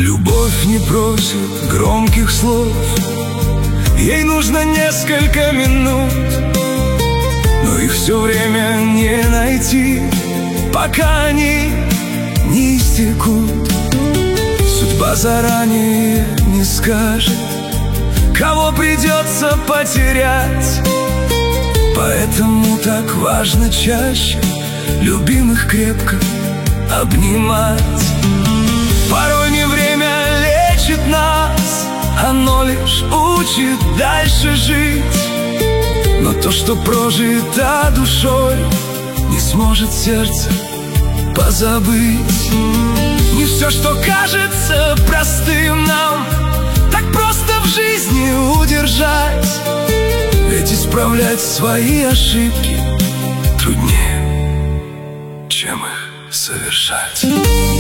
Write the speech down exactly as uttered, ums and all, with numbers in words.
Любовь не просит громких слов, ей нужно несколько минут, но их все время не найти, пока они не истекут. Судьба заранее не скажет, кого придется потерять, поэтому так важно чаще любимых крепко обнимать. Порой не время лечит нас, оно лишь учит дальше жить. Но то, что прожито душой, не сможет сердце позабыть. Не все, что кажется простым нам, так просто в жизни удержать. Ведь исправлять свои ошибки труднее, чем их совершать.